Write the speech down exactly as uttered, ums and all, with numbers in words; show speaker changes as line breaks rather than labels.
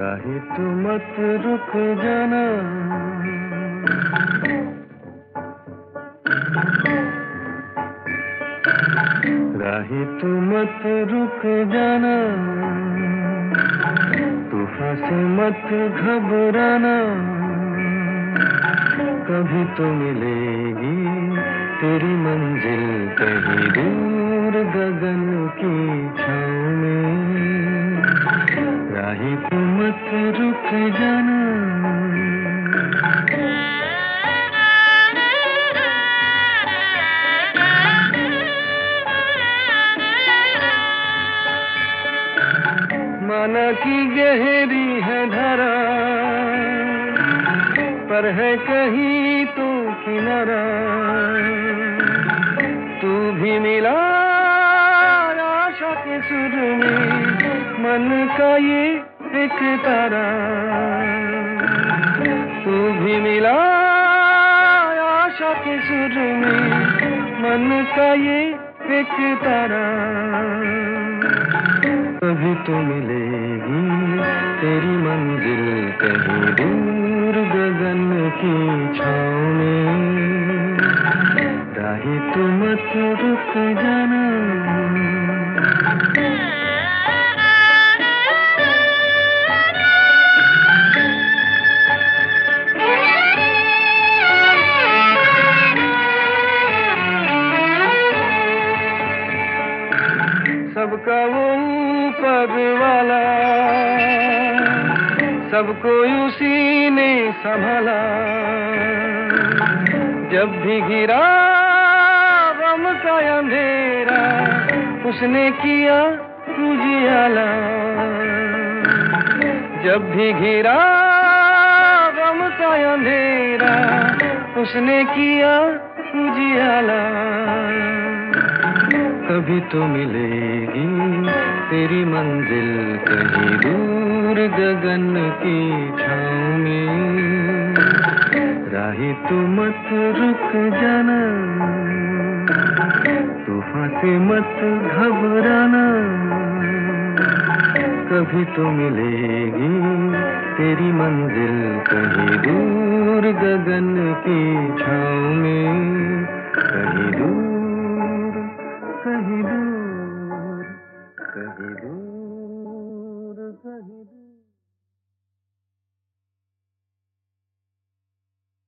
राही तू मत रुक जाना, राही तू मत रुक जाना, तूफान से मत घबराना, कभी तो मिलेगी तेरी मंजिल कहीं दूर गगन की छाँव में, राही तू मत रुक जाना। माना कि गहरी है धारा, पर है कहीं तो किनारा, तू भी मिला आशा के सुर में, मन का ये एक तारा, तू भी मिला आशा के सुर में, मन का ये एक तारा, कभी तो मिलेगी तेरी मंजिल कहीं दूर गगन की छाँव में, राही तू मत रुक जाना। सबका वो ऊपर वाला, सबको उसी ने संभाला, जब भी घिरा गम का अंधेरा, उसने किया उजियाला, जब भी घिरा गम का अंधेरा, उसने किया उजियाला, कभी तो मिलेगी तेरी मंजिल कहीं दूर गगन की छाँव में, राही तू मत रुक जाना, तूफान से मत घबराना, कभी तो मिलेगी तेरी मंजिल कहीं दूर गगन की छाँव में।